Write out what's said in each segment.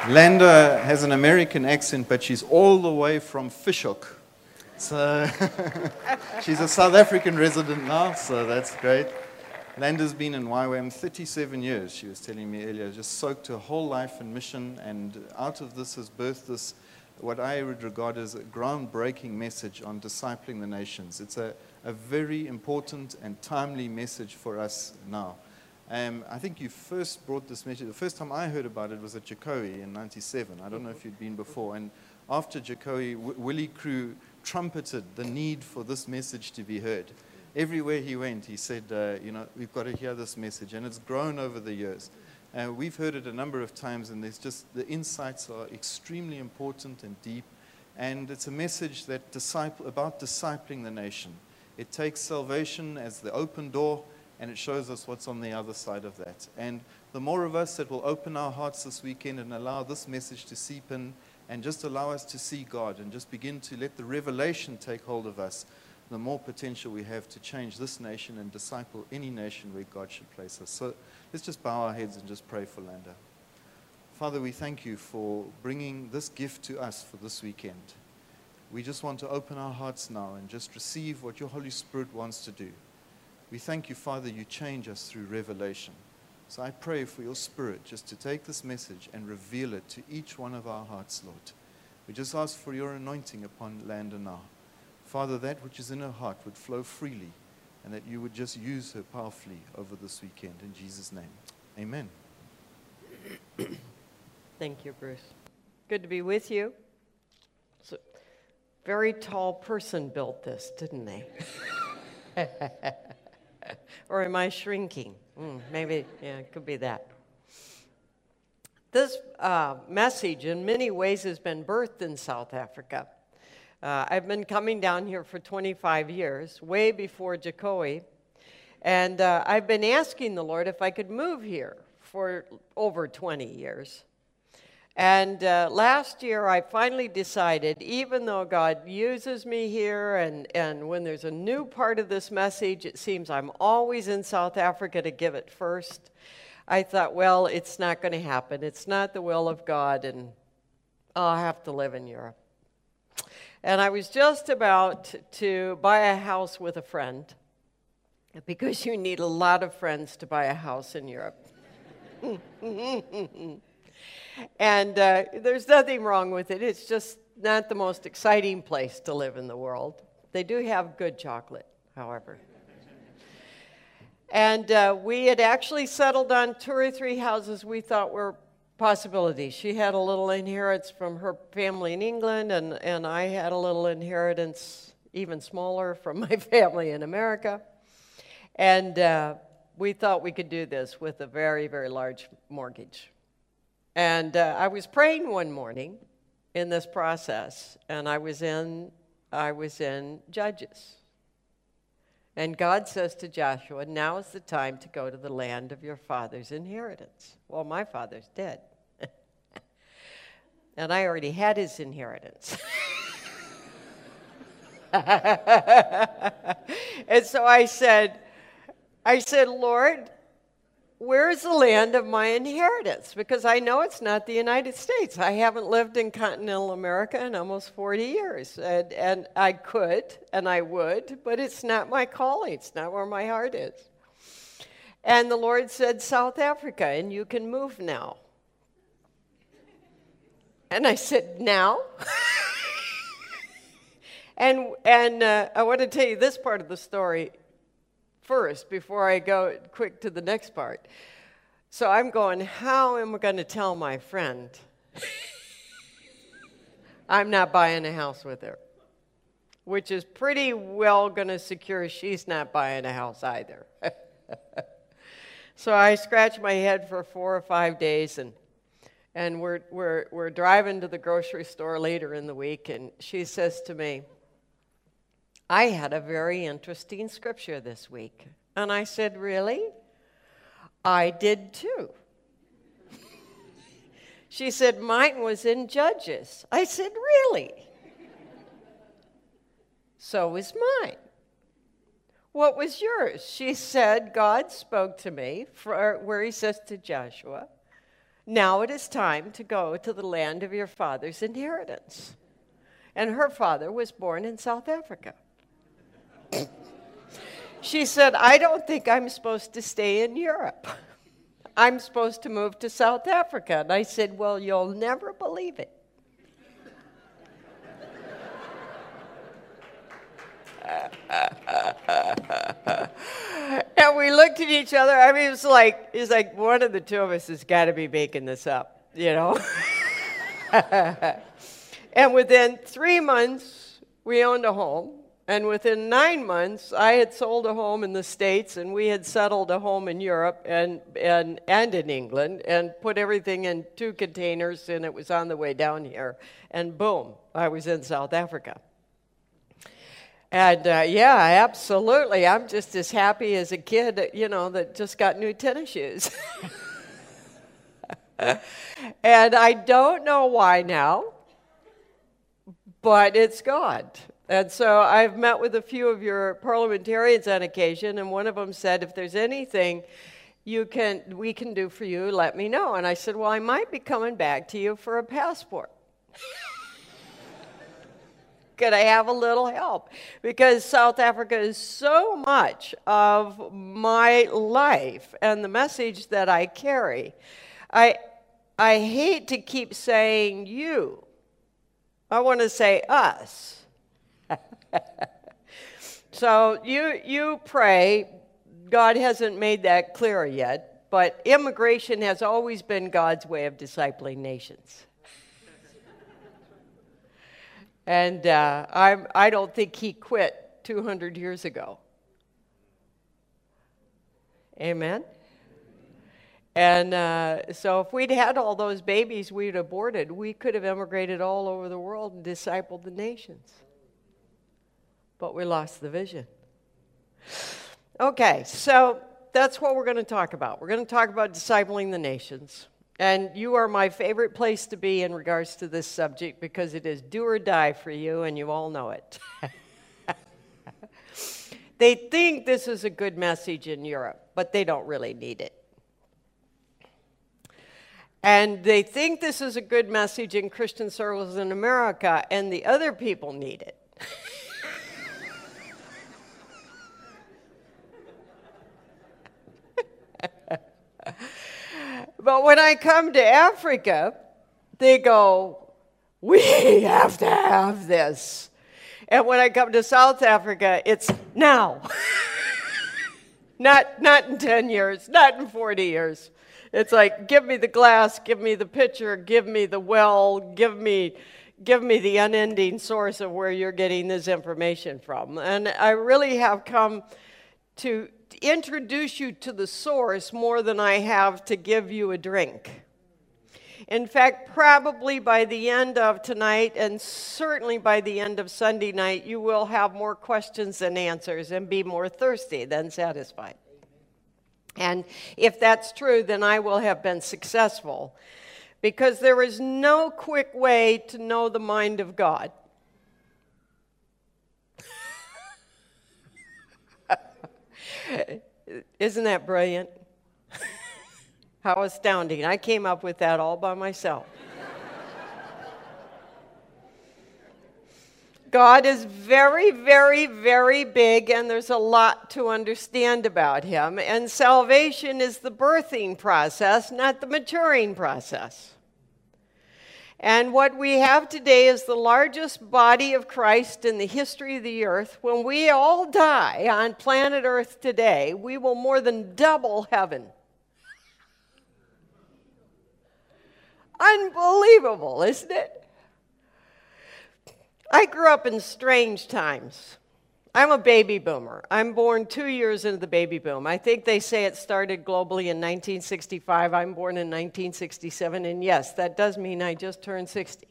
Landa has an American accent, but she's all the way from Fishhook. So she's a South African resident now, so that's great. Landa's been in YWAM 37 years, she was telling me earlier, just soaked her whole life in mission, and out of this has birthed this, what I would regard as a groundbreaking message on discipling the nations. It's a very important and timely message for us now. I think you first brought this message, the first time I heard about it was at Jokowi in '97. I don't know if you'd been before. And after Jokowi, Willie Crew trumpeted the need for this message to be heard. Everywhere he went, he said, we've got to hear this message. And it's grown over the years. We've heard it a number of times, and there's just, the insights are extremely important and deep. And it's a message that about discipling the nation. It takes salvation as the open door, and it shows us what's on the other side of that. And the more of us that will open our hearts this weekend and allow this message to seep in and just allow us to see God and just begin to let the revelation take hold of us, the more potential we have to change this nation and disciple any nation where God should place us. So let's just bow our heads and just pray for Landa. Father, we thank you for bringing this gift to us for this weekend. We just want to open our hearts now and just receive what your Holy Spirit wants to do. We thank you, Father, you change us through revelation. So I pray for your Spirit just to take this message and reveal it to each one of our hearts, Lord. We just ask for your anointing upon Landa now. Father, that which is in her heart would flow freely, and that you would just use her powerfully over this weekend. In Jesus' name, amen. Thank you, Bruce. Good to be with you. So, very tall person built this, didn't they? Or am I shrinking? Maybe, yeah, it could be that. This message in many ways has been birthed in South Africa. I've been coming down here for 25 years, way before Jokowi, and I've been asking the Lord if I could move here for over 20 years. And last year, I finally decided, even though God uses me here, and when there's a new part of this message, it seems I'm always in South Africa to give it first. I thought, well, it's not going to happen. It's not the will of God, and I'll have to live in Europe. And I was just about to buy a house with a friend, because you need a lot of friends to buy a house in Europe. And there's nothing wrong with it. It's just not the most exciting place to live in the world. They do have good chocolate, however. And we had actually settled on 2 or 3 houses we thought were possibilities. She had a little inheritance from her family in England, and I had a little inheritance, even smaller, from my family in America. And we thought we could do this with a very, very large mortgage. And I was praying one morning in this process, and I was in Judges. And God says to Joshua, now is the time to go to the land of your father's inheritance. Well, my father's dead. And I already had his inheritance. And so I said, Lord, where's the land of my inheritance? Because I know it's not the United States. I haven't lived in continental America in almost 40 years. And I could, and I would, but it's not my calling. It's not where my heart is. And the Lord said, South Africa, and you can move now. And I said, now? And I want to tell you this part of the story first, before I go quick to the next part. So I'm going, how am I going to tell my friend I'm not buying a house with her? Which is pretty well going to secure she's not buying a house either. So I scratched my head for 4 or 5 days, and we're driving to the grocery store later in the week, and she says to me, I had a very interesting scripture this week. And I said, really? I did too. She said, mine was in Judges. I said, really? So was mine. What was yours? She said, God spoke to me where he says to Joshua, Now it is time to go to the land of your father's inheritance. And her father was born in South Africa. She said, I don't think I'm supposed to stay in Europe. I'm supposed to move to South Africa. And I said, well, you'll never believe it. And we looked at each other. I mean, it's like one of the two of us has got to be making this up, you know? And within 3 months, we owned a home. And within 9 months, I had sold a home in the States, and we had settled a home in Europe and in England, and put everything in 2 containers, and it was on the way down here. And boom, I was in South Africa. And yeah, absolutely. I'm just as happy as a kid, you know, that just got new tennis shoes. And I don't know why now, but it's God. And so I've met with a few of your parliamentarians on occasion, and one of them said, if there's anything we can do for you, let me know. And I said, well, I might be coming back to you for a passport. Could I have a little help? Because South Africa is so much of my life and the message that I carry. I hate to keep saying you. I want to say us. So you pray. God hasn't made that clear yet, but immigration has always been God's way of discipling nations. And I don't think he quit 200 years ago. Amen? And so if we'd had all those babies we'd aborted, we could have immigrated all over the world and discipled the nations. But we lost the vision. Okay, so that's what we're going to talk about. We're going to talk about discipling the nations. And you are my favorite place to be in regards to this subject because it is do or die for you, and you all know it. They think this is a good message in Europe, but they don't really need it. And they think this is a good message in Christian circles in America, and the other people need it. But when I come to Africa, they go, we have to have this. And when I come to South Africa, it's now. Not in 10 years, not in 40 years. It's like, give me the glass, give me the pitcher, give me the well, give me the unending source of where you're getting this information from. And I really have come to introduce you to the source more than I have to give you a drink. In fact, probably by the end of tonight, and certainly by the end of Sunday night, you will have more questions than answers and be more thirsty than satisfied. And if that's true, then I will have been successful, because there is no quick way to know the mind of God. Isn't that brilliant? How astounding. I came up with that all by myself. God is very, very, very big, and there's a lot to understand about him. And salvation is the birthing process, not the maturing process. And what we have today is the largest body of Christ in the history of the earth. When we all die on planet Earth today, we will more than double heaven. Unbelievable, isn't it? I grew up in strange times. I'm a baby boomer. I'm born 2 years into the baby boom. I think they say it started globally in 1965. I'm born in 1967, and yes, that does mean I just turned 60.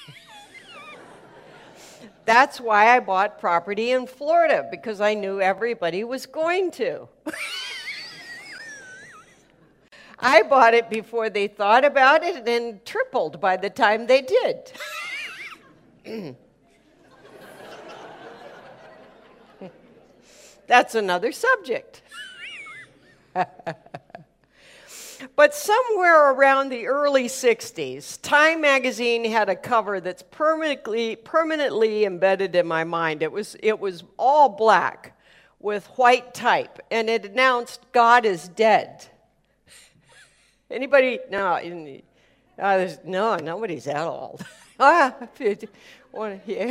That's why I bought property in Florida, because I knew everybody was going to. I bought it before they thought about it, and tripled by the time they did. That's another subject. But somewhere around the early 60s, Time magazine had a cover that's permanently embedded in my mind. It was all black with white type, and it announced, "God is dead." Anybody? No, nobody's that old. Yeah.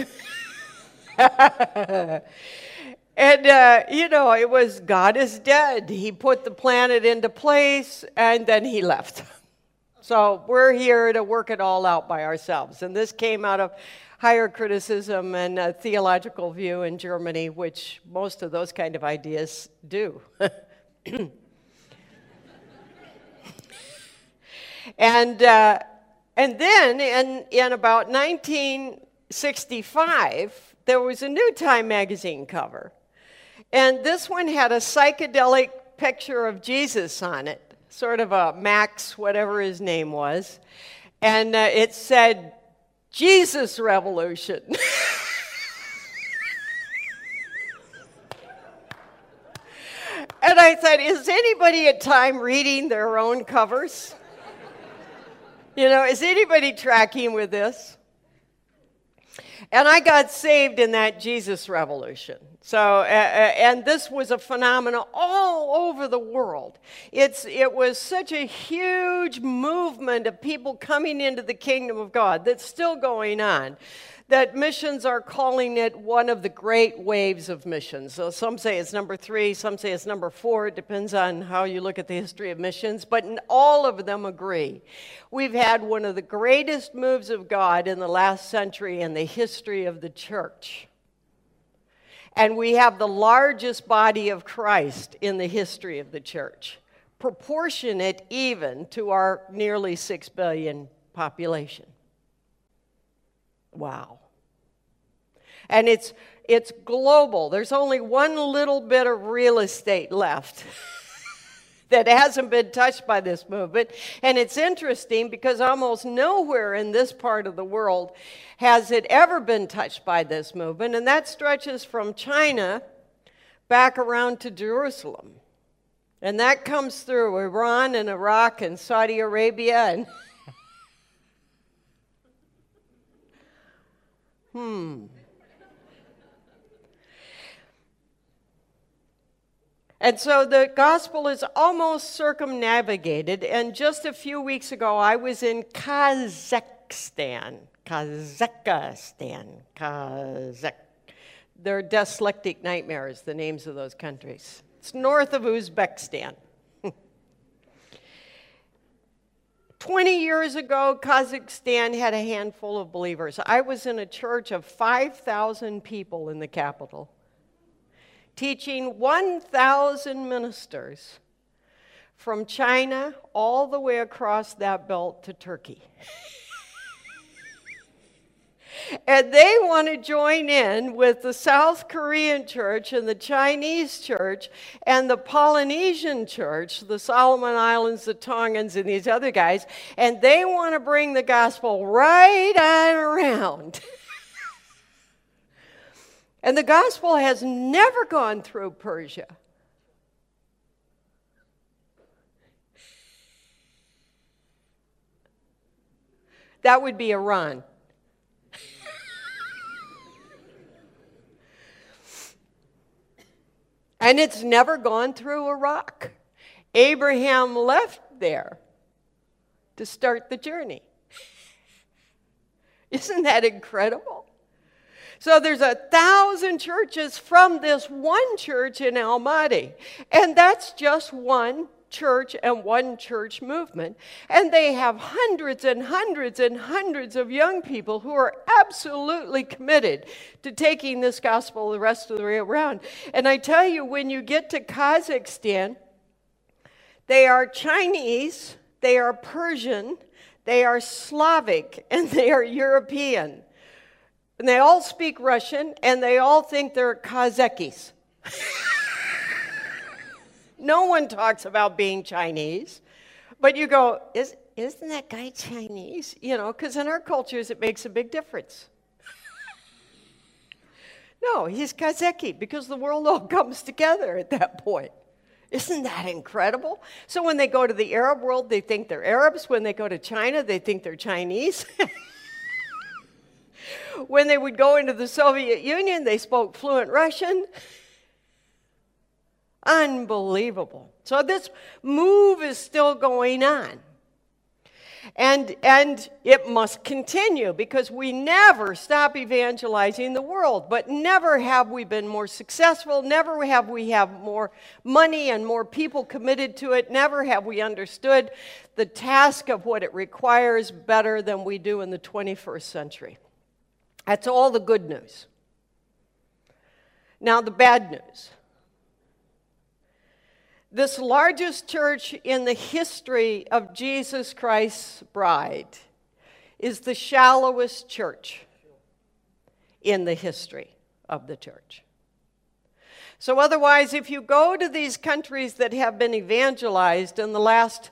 And, it was, "God is dead. He put the planet into place, and then he left." So we're here to work it all out by ourselves. And this came out of higher criticism and a theological view in Germany, which most of those kind of ideas do. And then in about 1965, there was a new Time magazine cover. And this one had a psychedelic picture of Jesus on it, sort of a Max, whatever his name was. And it said, "Jesus Revolution." And I thought, is anybody at Time reading their own covers? Is anybody tracking with this? And I got saved in that Jesus Revolution. So, and this was a phenomenon all over the world. It was such a huge movement of people coming into the kingdom of God that's still going on, that missions are calling it one of the great waves of missions. So some say it's number 3, some say it's number 4. It depends on how you look at the history of missions, but all of them agree. We've had one of the greatest moves of God in the last century in the history of the church. And we have the largest body of Christ in the history of the church, proportionate even to our nearly 6 billion population. Wow. And it's global. There's only one little bit of real estate left that hasn't been touched by this movement. And it's interesting because almost nowhere in this part of the world has it ever been touched by this movement. And that stretches from China back around to Jerusalem. And that comes through Iran and Iraq and Saudi Arabia and And so the gospel is almost circumnavigated. And just a few weeks ago, I was in Kazakhstan. They're dyslexic nightmares, the names of those countries. It's north of Uzbekistan. 20 years ago, Kazakhstan had a handful of believers. I was in a church of 5,000 people in the capital, teaching 1,000 ministers from China all the way across that belt to Turkey. And they want to join in with the South Korean church and the Chinese church and the Polynesian church, the Solomon Islands, the Tongans, and these other guys, and they want to bring the gospel right on around. And the gospel has never gone through Persia. That would be Iran. And it's never gone through Iraq. Abraham left there to start the journey. Isn't that incredible? So there's 1,000 churches from this one church in Almaty. And that's just one church and one church movement. And they have hundreds and hundreds and hundreds of young people who are absolutely committed to taking this gospel the rest of the way around. And I tell you, when you get to Kazakhstan, they are Chinese, they are Persian, they are Slavic, and they are European. And they all speak Russian, and they all think they're Kazakis. No one talks about being Chinese. But you go, isn't that guy Chinese? You know, because in our cultures, it makes a big difference. No, he's Kazaki, because the world all comes together at that point. Isn't that incredible? So when they go to the Arab world, they think they're Arabs. When they go to China, they think they're Chinese. When they would go into the Soviet Union, they spoke fluent Russian. Unbelievable. So this move is still going on. And it must continue because we never stop evangelizing the world. But never have we been more successful. Never have we have more money and more people committed to it. Never have we understood the task of what it requires better than we do in the 21st century. That's all the good news. Now the bad news. This largest church in the history of Jesus Christ's bride is the shallowest church in the history of the church. So otherwise, if you go to these countries that have been evangelized in the last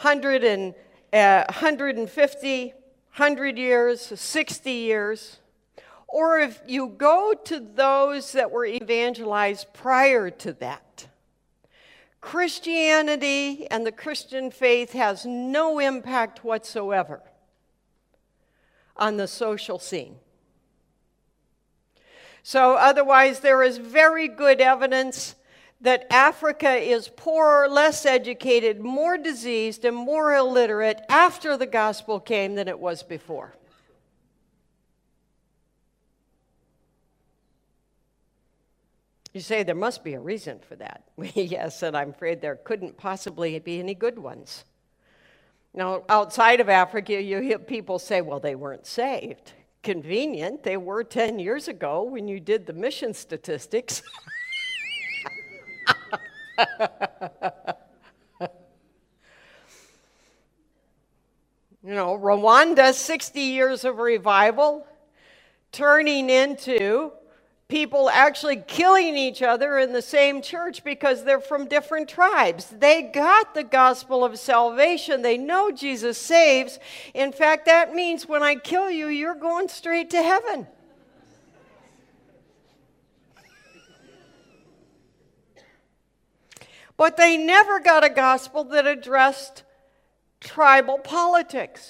150, 100 years, 60 years, or if you go to those that were evangelized prior to that, Christianity and the Christian faith has no impact whatsoever on the social scene. So otherwise, there is very good evidence that Africa is poorer, less educated, more diseased, and more illiterate after the gospel came than it was before. You say there must be a reason for that. Yes, and I'm afraid there couldn't possibly be any good ones. Now, outside of Africa, you hear people say, well, they weren't saved. Convenient. They were 10 years ago when you did the mission statistics. Rwanda, 60 years of revival, turning into people actually killing each other in the same church because they're from different tribes. They got the gospel of salvation. They know Jesus saves. In fact, that means when I kill you, you're going straight to heaven. But they never got a gospel that addressed tribal politics.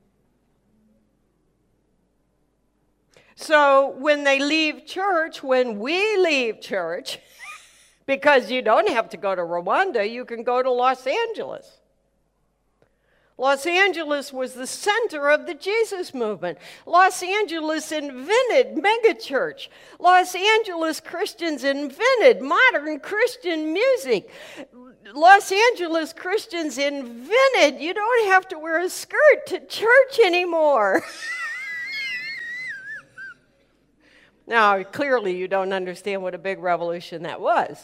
So when they leave church, when we leave church, because you don't have to go to Rwanda, you can go to Los Angeles. Los Angeles was the center of the Jesus movement. Los Angeles invented megachurch. Los Angeles Christians invented modern Christian music. Los Angeles Christians invented, you don't have to wear a skirt to church anymore. Now, clearly you don't understand what a big revolution that was.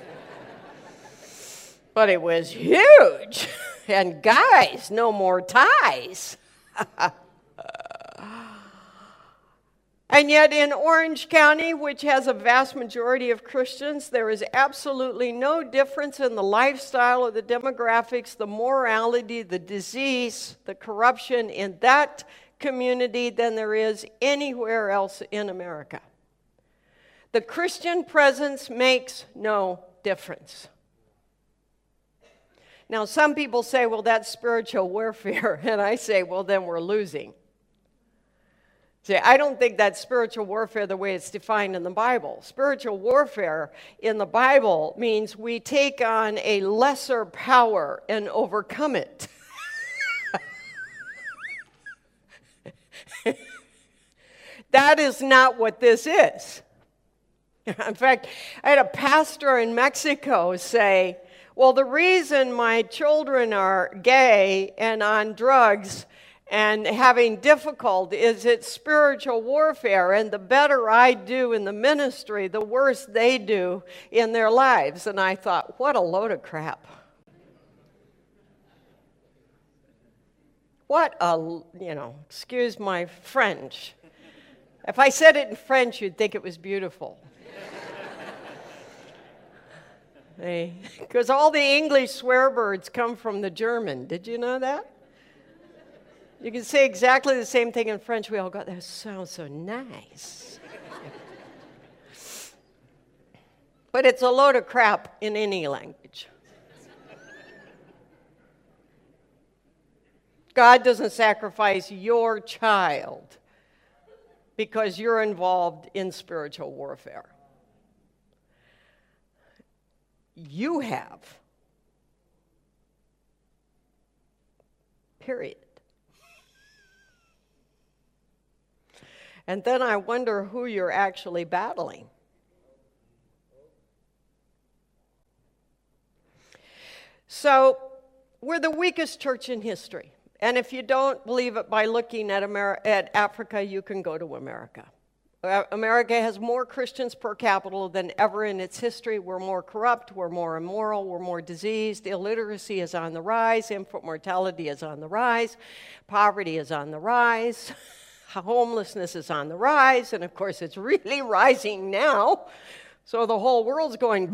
But it was huge. And guys, no more ties. And yet in Orange County, which has a vast majority of Christians, there is absolutely no difference in the lifestyle or the demographics, the morality, the disease, the corruption in that community than there is anywhere else in America. The Christian presence makes no difference. Now, some people say, well, that's spiritual warfare. And I say, well, then we're losing. See, I don't think that's spiritual warfare the way it's defined in the Bible. Spiritual warfare in the Bible means we take on a lesser power and overcome it. That is not what this is. In fact, I had a pastor in Mexico say, well, the reason my children are gay and on drugs and having difficulty is it's spiritual warfare, and the better I do in the ministry, the worse they do in their lives. And I thought, what a load of crap. What a, excuse my French. If I said it in French, you'd think it was beautiful. Because all the English swear words come from the German. Did you know that? You can say exactly the same thing in French. We all go, that sounds so nice. But it's a load of crap in any language. God doesn't sacrifice your child because you're involved in spiritual warfare. You have. Period. And then I wonder who you're actually battling. So, we're the weakest church in history. And if you don't believe it by looking at Africa, you can go to America. America has more Christians per capita than ever in its history. We're more corrupt, we're more immoral, we're more diseased. Illiteracy is on the rise, infant mortality is on the rise, poverty is on the rise, homelessness is on the rise, and of course it's really rising now. So the whole world's going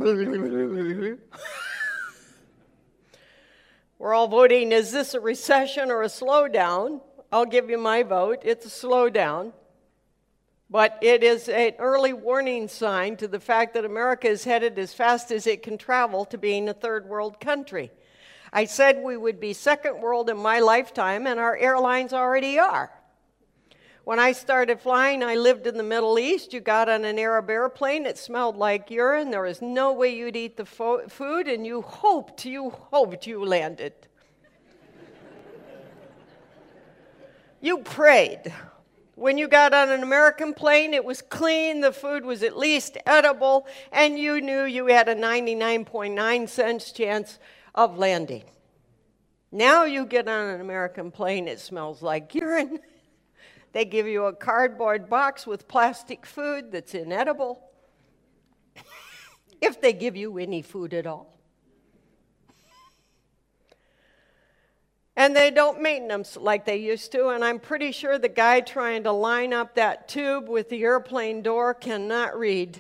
We're all voting, is this a recession or a slowdown? I'll give you my vote. It's a slowdown. But it is an early warning sign to the fact that America is headed as fast as it can travel to being a third world country. I said we would be second world in my lifetime, and our airlines already are. When I started flying, I lived in the Middle East. You got on an Arab airplane, it smelled like urine. There was no way you'd eat the food, and you hoped you landed. You prayed. When you got on an American plane, it was clean, the food was at least edible, and you knew you had a 99.9% chance of landing. Now you get on an American plane, it smells like urine. They give you a cardboard box with plastic food that's inedible, if they give you any food at all. And they don't maintenance them like they used to, and I'm pretty sure the guy trying to line up that tube with the airplane door cannot read.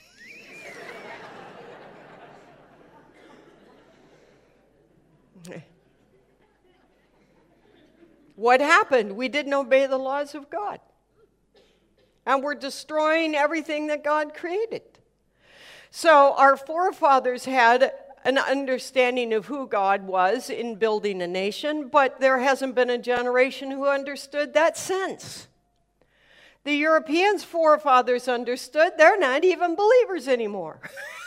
What happened? We didn't obey the laws of God. And we're destroying everything that God created. So our forefathers had an understanding of who God was in building a nation, but there hasn't been a generation who understood that since. The Europeans' forefathers understood they're not even believers anymore.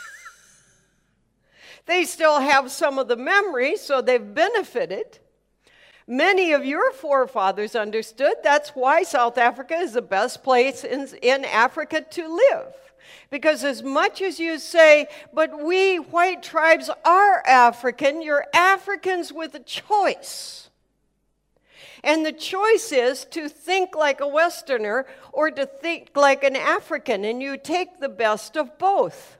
They still have some of the memory, so they've benefited. Many of your forefathers understood that's why South Africa is the best place in Africa to live. Because as much as you say, but we white tribes are African, you're Africans with a choice. And the choice is to think like a Westerner or to think like an African, and you take the best of both.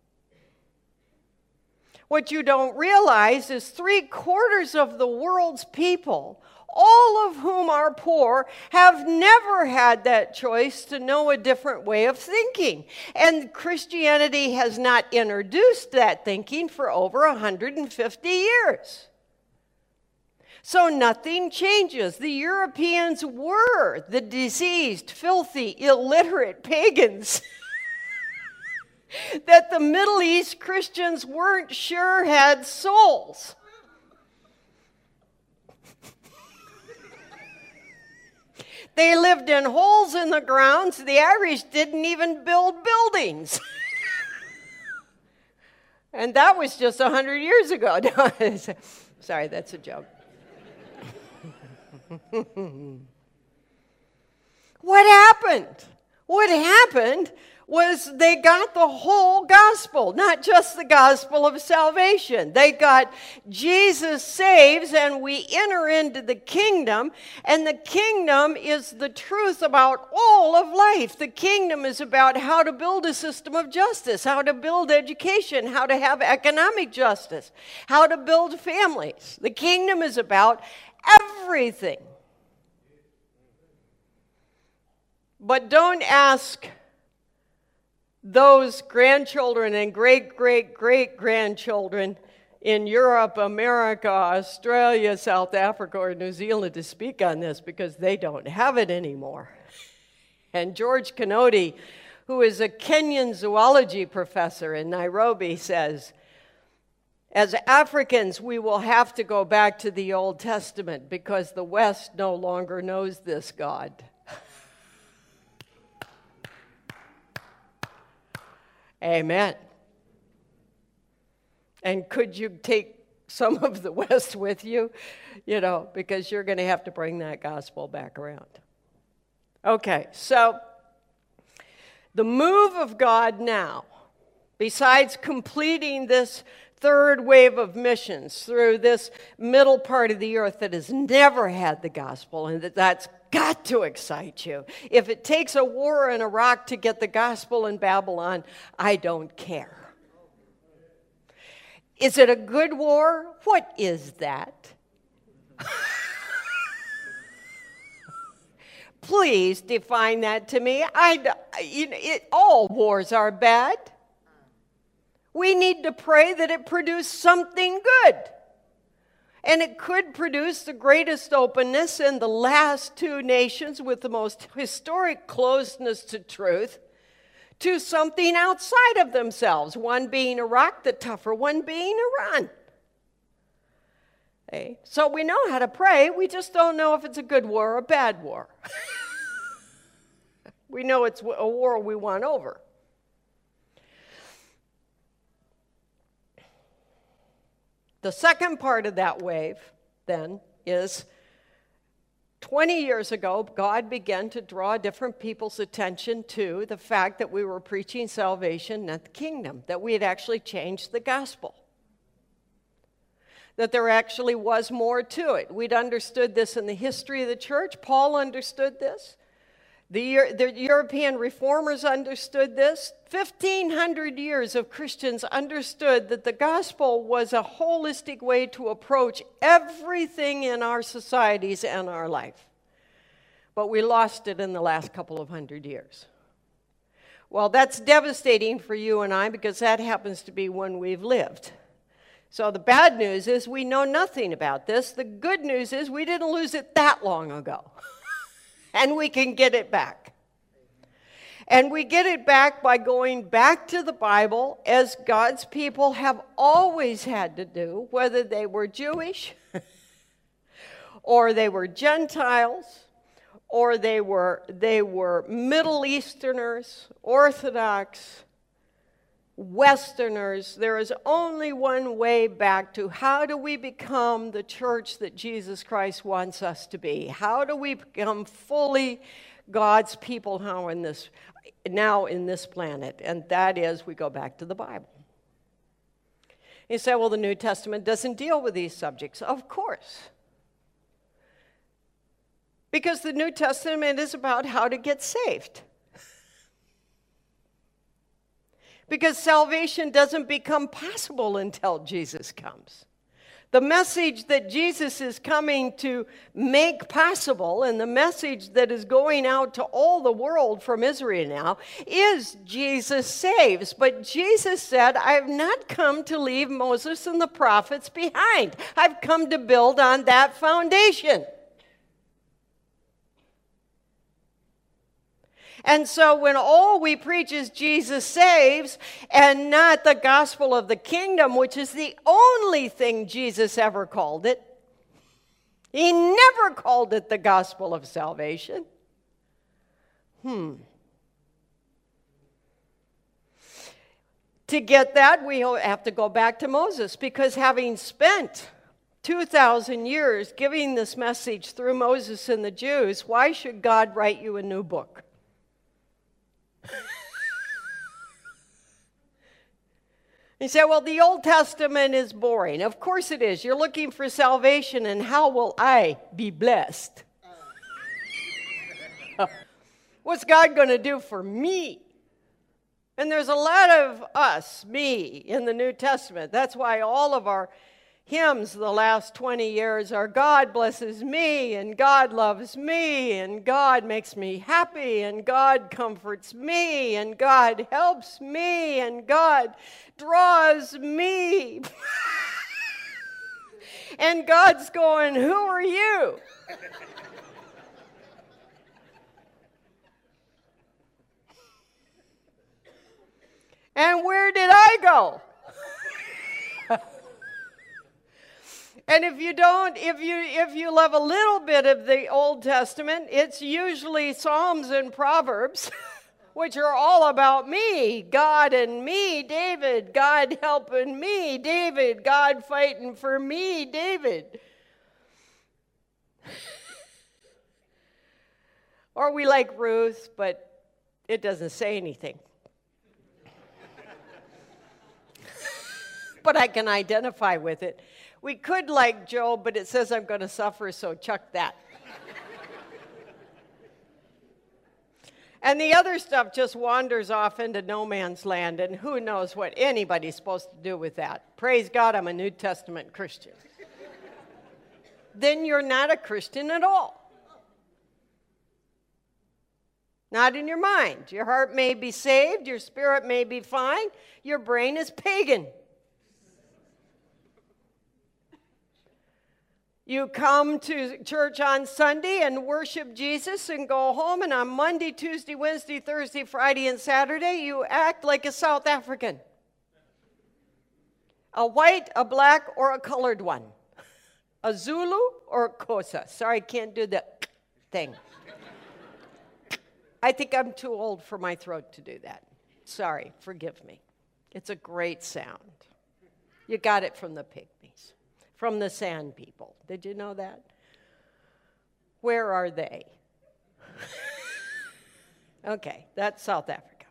What you don't realize is 3/4 of the world's people, all of whom are poor, have never had that choice to know a different way of thinking. And Christianity has not introduced that thinking for over 150 years. So nothing changes. The Europeans were the diseased, filthy, illiterate pagans that the Middle East Christians weren't sure had souls. They lived in holes in the ground, so the Irish didn't even build buildings. And that was just 100 years ago. Sorry, that's a joke. What happened? What happened was they got the whole gospel, not just the gospel of salvation. They got Jesus saves and we enter into the kingdom, and the kingdom is the truth about all of life. The kingdom is about how to build a system of justice, how to build education, how to have economic justice, how to build families. The kingdom is about everything. But don't ask those grandchildren and great-great-great-grandchildren in Europe, America, Australia, South Africa, or New Zealand to speak on this because they don't have it anymore. And George Kinoti, who is a Kenyan zoology professor in Nairobi, says, As Africans, we will have to go back to the Old Testament because the West no longer knows this God. Amen. And could you take some of the West with you? Because you're going to have to bring that gospel back around. Okay, so the move of God now, besides completing this third wave of missions through this middle part of the earth that has never had the gospel, and that's got to excite you. If it takes a war in Iraq to get the gospel in Babylon, I don't care. Is it a good war? What is that? Please define that to me. All wars are bad. We need to pray that it produce something good. And it could produce the greatest openness in the last two nations with the most historic closeness to truth to something outside of themselves, one being Iraq, the tougher one being Iran. Okay? So we know how to pray, we just don't know if it's a good war or a bad war. We know it's a war we want over. The second part of that wave, then, is 20 years ago, God began to draw different people's attention to the fact that we were preaching salvation, not the kingdom, that we had actually changed the gospel, that there actually was more to it. We'd understood this in the history of the church. Paul understood this. The European reformers understood this. 1,500 years of Christians understood that the gospel was a holistic way to approach everything in our societies and our life. But we lost it in the last couple of hundred years. Well, that's devastating for you and I because that happens to be when we've lived. So the bad news is we know nothing about this. The good news is we didn't lose it that long ago. And we can get it back. And we get it back by going back to the Bible as God's people have always had to do, whether they were Jewish or they were Gentiles or they were Middle Easterners, Orthodox, Westerners. There is only one way back to how do we become the church that Jesus Christ wants us to be? How do we become fully God's people now in this planet? And that is, we go back to the Bible. You say, well, the New Testament doesn't deal with these subjects. Of course. Because the New Testament is about how to get saved. Because salvation doesn't become possible until Jesus comes. The message that Jesus is coming to make possible and the message that is going out to all the world from Israel now is Jesus saves. But Jesus said, I have not come to leave Moses and the prophets behind. I've come to build on that foundation. And so when all we preach is Jesus saves and not the gospel of the kingdom, which is the only thing Jesus ever called it, he never called it the gospel of salvation. To get that, we have to go back to Moses, because having spent 2,000 years giving this message through Moses and the Jews, why should God write you a new book? You say, well, the Old Testament is boring. Of course it is. You're looking for salvation, and how will I be blessed? What's God going to do for me? And there's a lot of us, me, in the New Testament. That's why all of our hymns the last 20 years are God blesses me, and God loves me, and God makes me happy, and God comforts me, and God helps me, and God draws me. And God's going, who are you? And where did I go? And if you love a little bit of the Old Testament, it's usually Psalms and Proverbs, which are all about me, God and me, David, God helping me, David, God fighting for me, David. Or we like Ruth, but it doesn't say anything. But I can identify with it. We could like Job, but it says I'm going to suffer, so chuck that. And the other stuff just wanders off into no man's land, and who knows what anybody's supposed to do with that. Praise God, I'm a New Testament Christian. Then you're not a Christian at all. Not in your mind. Your heart may be saved, your spirit may be fine, your brain is pagan. You come to church on Sunday and worship Jesus and go home, and on Monday, Tuesday, Wednesday, Thursday, Friday, and Saturday, you act like a South African. A white, a black, or a colored one. A Zulu or a Xhosa. Sorry, I can't do the thing. I think I'm too old for my throat to do that. Sorry, forgive me. It's a great sound. You got it from the pygmies. From the Sand people. Did you know that? Where are they? Okay, that's South Africa.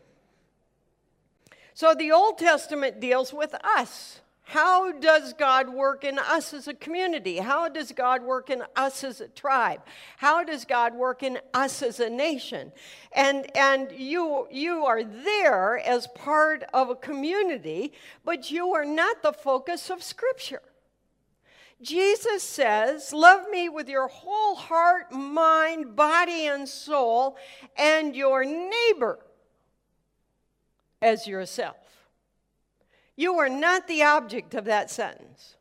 So the Old Testament deals with us. How does God work in us as a community? How does God work in us as a tribe? How does God work in us as a nation? And you are there as part of a community, but you are not the focus of Scripture. Jesus says, love me with your whole heart, mind, body, and soul, and your neighbor as yourself. You are not the object of that sentence.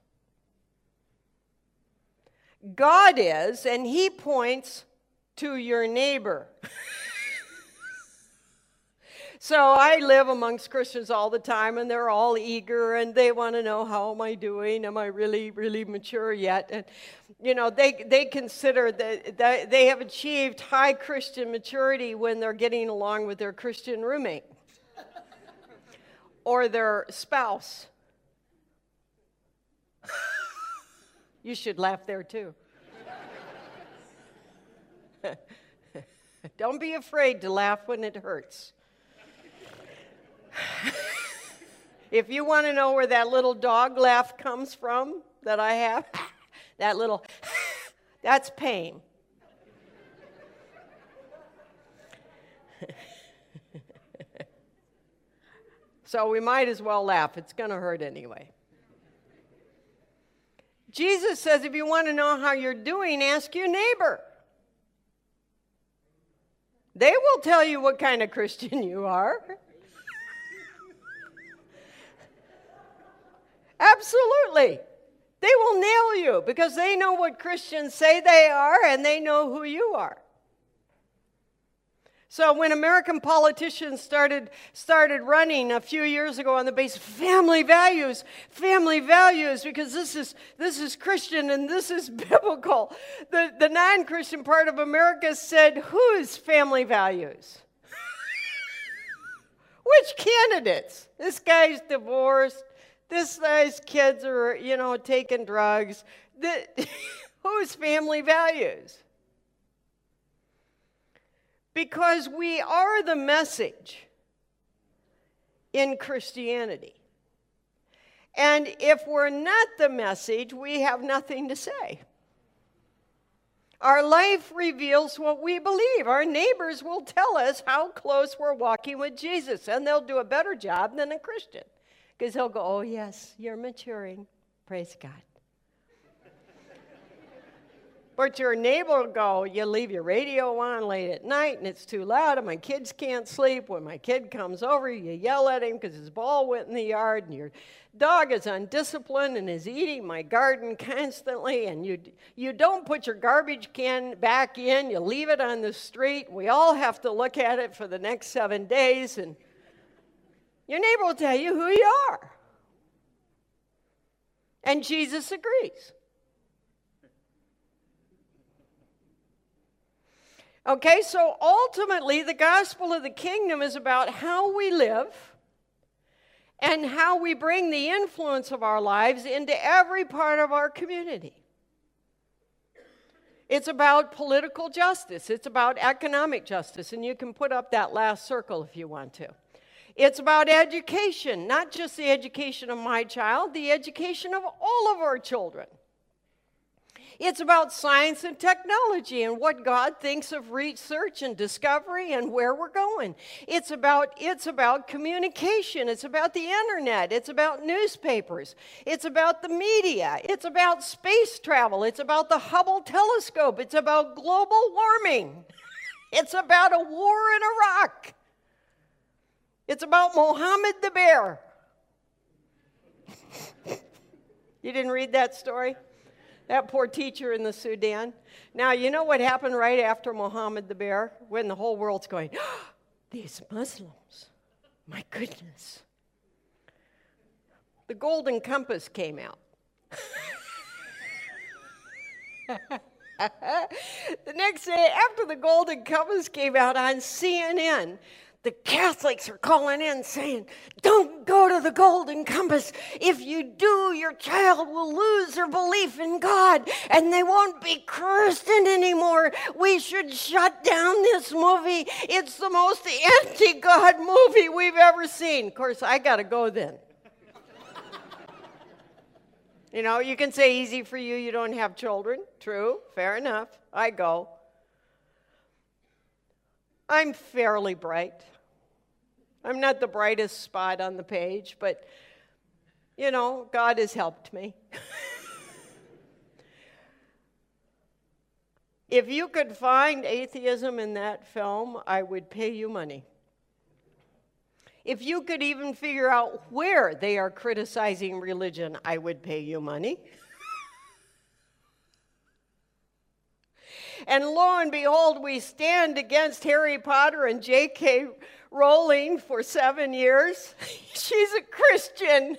God is, and he points to your neighbor. So I live amongst Christians all the time, and they're all eager, and they want to know, how am I doing? Am I really, really mature yet? And, you know, they consider that they have achieved high Christian maturity when they're getting along with their Christian roommate or their spouse. You should laugh there, too. Don't be afraid to laugh when it hurts. If you want to know where that little dog laugh comes from that I have, that little, that's pain. So we might as well laugh. It's going to hurt anyway. Jesus says if you want to know how you're doing, ask your neighbor. They will tell you what kind of Christian you are. Absolutely. They will nail you because they know what Christians say they are and they know who you are. So when American politicians started running a few years ago on the basis of family values, because this is Christian and this is biblical, the non-Christian part of America said, whose family values? Which candidates? This guy's divorced. This guy's kids are, taking drugs. Whose family values? Because we are the message in Christianity. And if we're not the message, we have nothing to say. Our life reveals what we believe. Our neighbors will tell us how close we're walking with Jesus, and they'll do a better job than a Christian. Because they'll go, oh, yes, you're maturing. Praise God. But your neighbor will go, you leave your radio on late at night, and it's too loud, and my kids can't sleep. When my kid comes over, you yell at him because his ball went in the yard, and your dog is undisciplined and is eating my garden constantly, and you don't put your garbage can back in. You leave it on the street. We all have to look at it for the next 7 days, and your neighbor will tell you who you are. And Jesus agrees. Okay, so ultimately, the gospel of the kingdom is about how we live and how we bring the influence of our lives into every part of our community. It's about political justice. It's about economic justice. And you can put up that last circle if you want to. It's about education, not just the education of my child, the education of all of our children. It's about science and technology and what God thinks of research and discovery and where we're going. It's about communication. It's about the internet. It's about newspapers. It's about the media. It's about space travel. It's about the Hubble telescope. It's about global warming. It's about a war in Iraq. It's about Mohammed the bear. You didn't read that story? That poor teacher in the Sudan. Now, you know what happened right after Mohammed the bear? When the whole world's going, oh, these Muslims, my goodness. The Golden Compass came out. The next day, after the Golden Compass came out on CNN, the Catholics are calling in saying, don't go to the Golden Compass. If you do, your child will lose their belief in God and they won't be Christian anymore. We should shut down this movie. It's the most anti-God movie we've ever seen. Of course, I got to go then. You know, you can say easy for you, you don't have children. True, fair enough. I go. I'm fairly bright. I'm not the brightest spot on the page, but, you know, God has helped me. If you could find atheism in that film, I would pay you money. If you could even figure out where they are criticizing religion, I would pay you money. And lo and behold, we stand against Harry Potter and J.K. Rowling for 7 years. She's a Christian.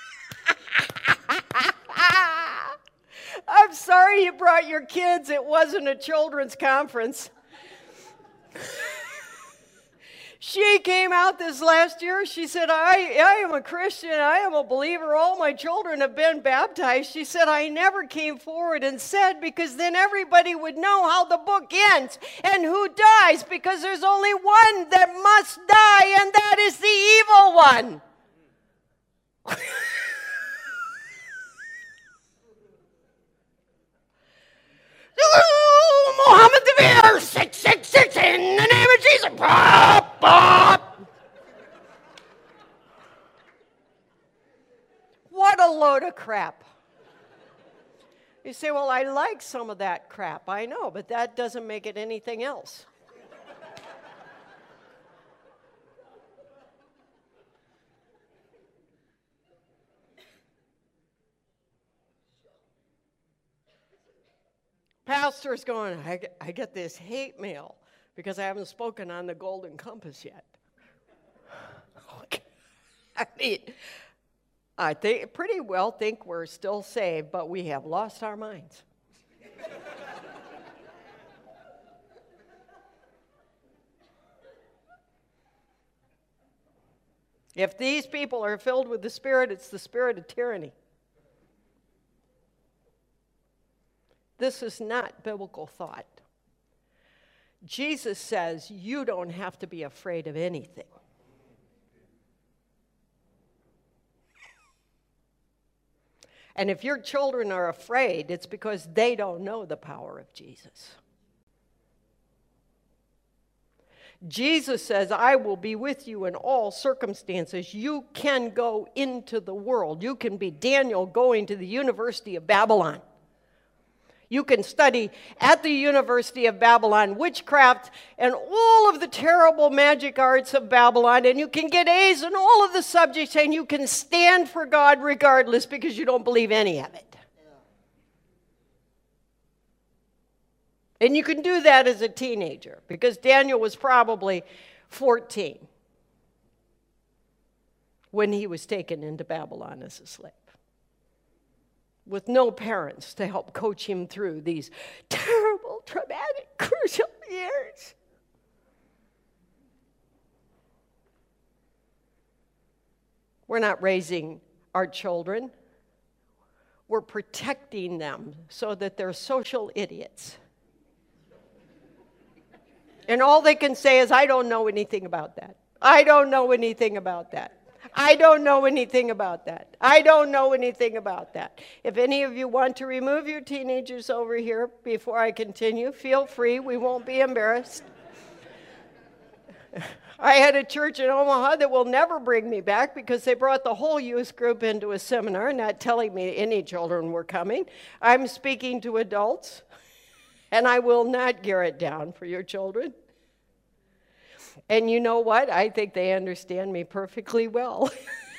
I'm sorry you brought your kids. It wasn't a children's conference. She came out this last year. She said, I am a Christian. I am a believer. All my children have been baptized. She said, I never came forward and said, because then everybody would know how the book ends and who dies, because there's only one that must die, and that is the evil one. Mohammed the bear, 666, in the name of Jesus. Pop, pop. What a load of crap. You say, well, I like some of that crap. I know, but that doesn't make it anything else. Pastor's going, I get this hate mail because I haven't spoken on the Golden Compass yet. Okay. I mean, I pretty well think we're still saved, but we have lost our minds. If these people are filled with the Spirit, it's the spirit of tyranny. This is not biblical thought. Jesus says you don't have to be afraid of anything. And if your children are afraid, it's because they don't know the power of Jesus. Jesus says, I will be with you in all circumstances. You can go into the world. You can be Daniel going to the University of Babylon. You can study at the University of Babylon witchcraft and all of the terrible magic arts of Babylon, and you can get A's in all of the subjects, and you can stand for God regardless because you don't believe any of it. And you can do that as a teenager because Daniel was probably 14 when he was taken into Babylon as a slave. with no parents to help coach him through these terrible, traumatic, crucial years. We're not raising our children. We're protecting them so that they're social idiots. And all they can say is, I don't know anything about that. I don't know anything about that. I don't know anything about that. I don't know anything about that. If any of you want to remove your teenagers over here before I continue, feel free. We won't be embarrassed. I had a church in Omaha that will never bring me back because they brought the whole youth group into a seminar, not telling me any children were coming. I'm speaking to adults, and I will not gear it down for your children. And you know what? I think they understand me perfectly well.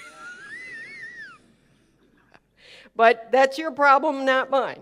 But that's your problem, not mine.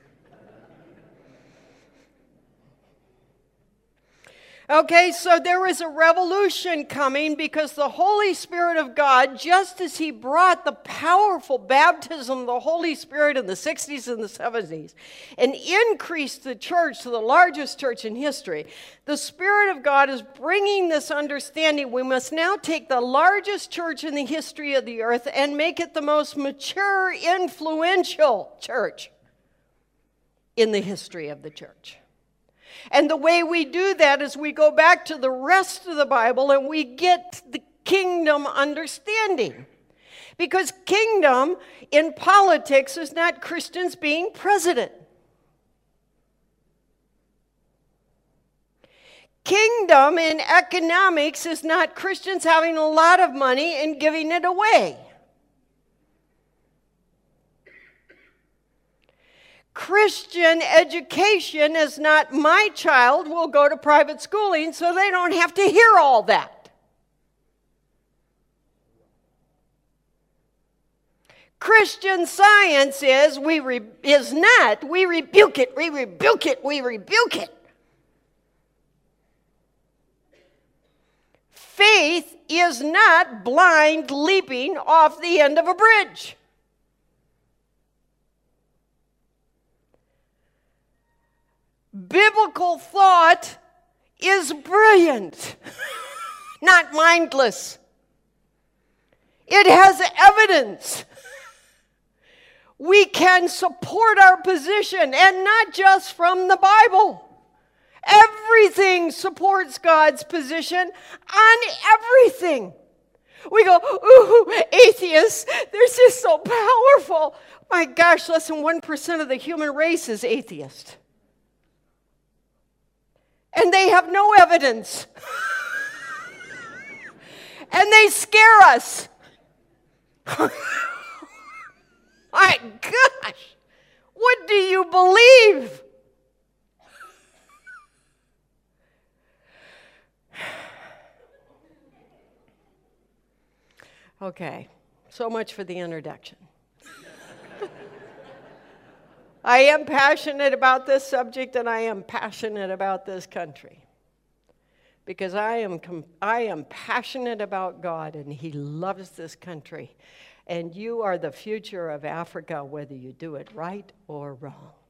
Okay, so there is a revolution coming because the Holy Spirit of God, just as He brought the powerful baptism of the Holy Spirit in the 60s and the 70s and increased the church to the largest church in history, the Spirit of God is bringing this understanding. We must now take the largest church in the history of the earth and make it the most mature, influential church in the history of the church. And the way we do that is we go back to the rest of the Bible and we get the kingdom understanding. Because kingdom in politics is not Christians being president. Kingdom in economics is not Christians having a lot of money and giving it away. Christian education is not my child will go to private schooling so they don't have to hear all that. Christian science is we rebuke it, we rebuke it, we rebuke it. Faith is not blind leaping off the end of a bridge. Biblical thought is brilliant, not mindless. It has evidence. We can support our position, and not just from the Bible. Everything supports God's position on everything. We go, ooh, atheists, they're just so powerful. My gosh, less than 1% of the human race is atheist. And they have no evidence. And they scare us. My gosh, what do you believe? Okay, so much for the introduction. I am passionate about this subject, and I am passionate about this country. Because I am passionate about God, and He loves this country. And you are the future of Africa, whether you do it right or wrong.